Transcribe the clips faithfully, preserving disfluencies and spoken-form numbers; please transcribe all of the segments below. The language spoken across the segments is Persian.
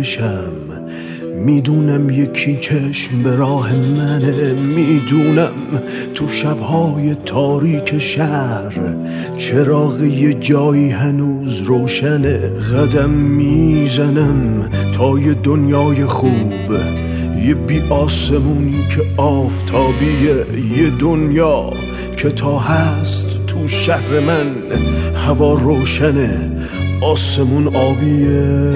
بشم. میدونم یکی چشم به راه منه، میدونم تو شبهای تاریک شهر چراغ یه جایی هنوز روشنه. قدم میزنم تا یه دنیای خوب، یه بی آسمونی که آفتابیه، یه دنیا که تا هست تو شهر من هوا روشنه، آسمون آبیه.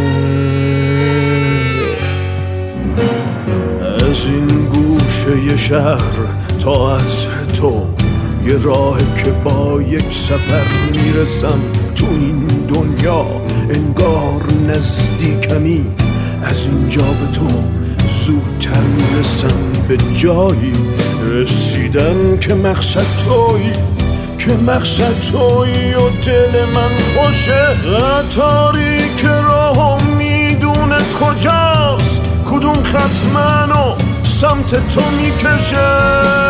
از این گوشه ی شهر تا عطر تو یه راه که با یک سفر میرسم تو این دنیا، انگار نزدیکمی از اینجا به تو زودتر میرسم به جایی رسیدم که مقصد تویی، که مقصد تویی و دل من خوشه. قطاری که راهو میدونه کجاست، کدوم خط منو سمت تو میکشه.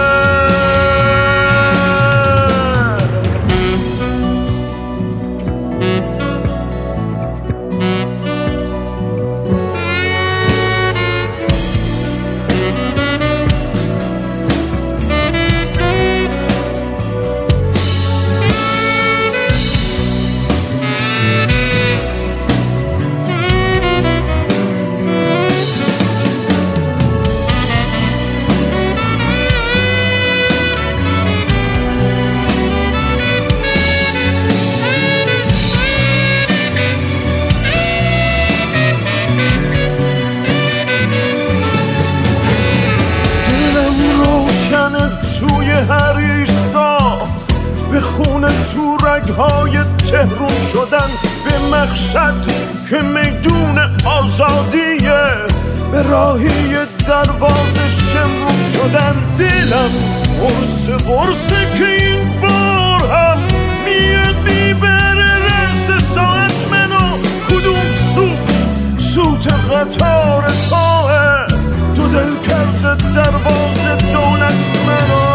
توی هر ایستا به خونه تو رگهای تهرون شدن، به مقصد که میدون آزادیه، به راهی دروازه شمرون شدن. دلم قرص قرصه که این بار هم میاد میبره رس ساعت منو. کدوم سوت سوت قطار تاه تو دل کرده دروازه دولت منو.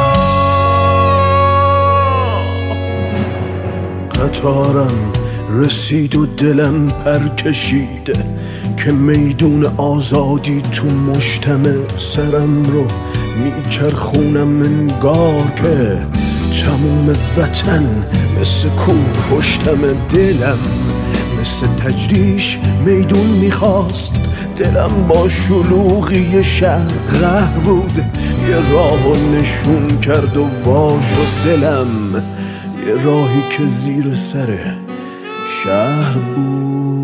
قطارم رسید و دلم پر کشید که میدون آزادی تو مشتمه. سرم رو میچرخونم انگار که تموم وطن مثل کوه پشتمه. دلم مثل تجریش میدون میخواست، دلم با شلوغی شهر قهر بود، یه راهو نشون کرد و وا شد دلم، یه راهی که زیر سر شهر بود.